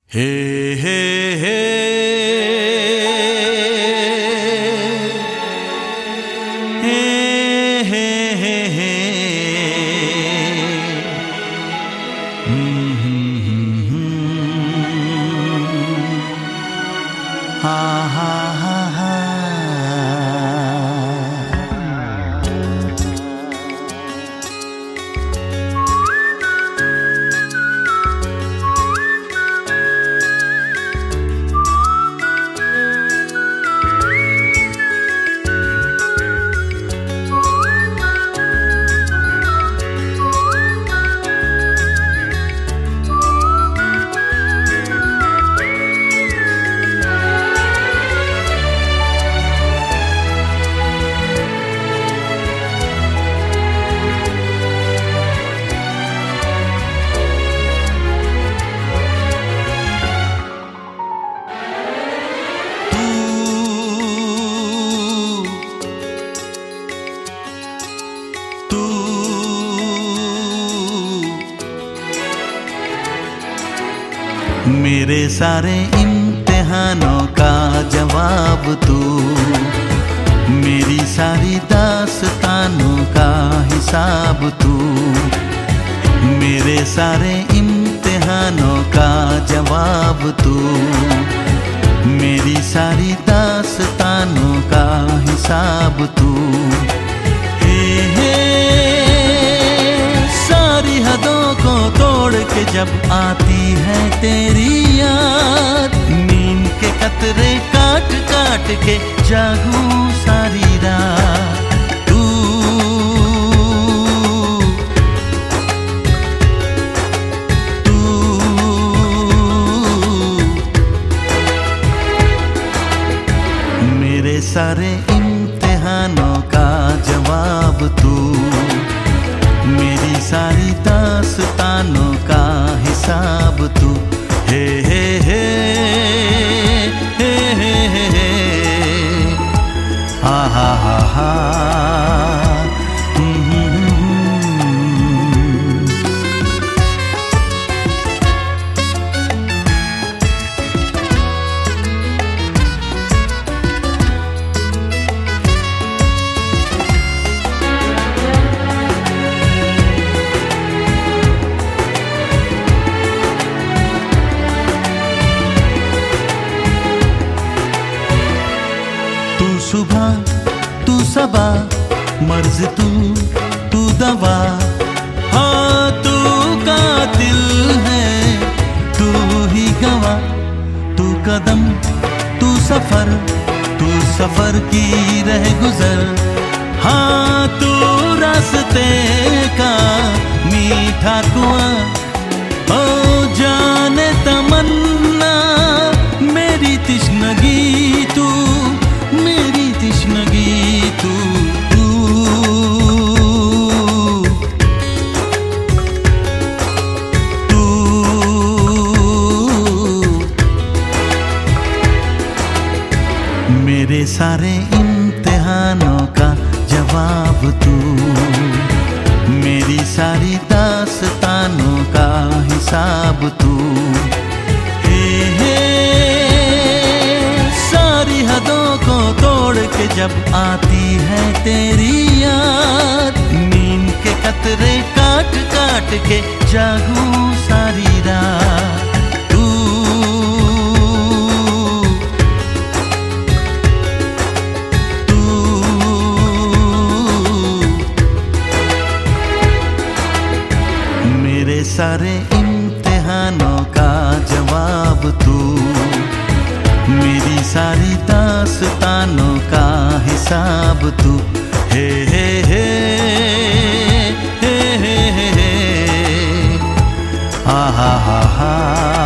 हे हे हे हे हे हे हे हा हा हा हा। मेरे सारे इम्तिहानों का जवाब तू, मेरी सारी दास्तानों का हिसाब तू। मेरे सारे इम्तिहानों का जवाब तू, मेरी सारी दास्तानों का हिसाब तू। सारी हदों को तोड़ के जब आती है तेरी याद, नींद के कतरे काट काट के जागूं सारी रात। तू मेरे सारे इम्तिहानों का जवाब तू, मेरी सारी दास्तानों का हिसाब तू। हे हे हे हे हे हे हे हा हा हा हा। सुबह तू सबा, मर्ज तू दवा। हाँ तू कातिल है, तू ही गवा। तू कदम तू सफर की रह गुजर। हाँ तू रास्ते का मीठा कुआं। ओ जाने तमन्ना मेरी तिश्नगी तू, मेरी तिश्नगी तू। मेरे सारे इम्तिहानों का जवाब तू, मेरी सारी दास्तानों का हिसाब तू। सारी हदों को तोड़ के जब आती है तेरी याद, नींद के कतरे काट काट के जागूं सारी रात। मेरे सारे इम्तिहानों का जवाब तू, मेरी सारी दास्तानों का हिसाब तू। हे हे हे हे हे हे हा हा हा हा।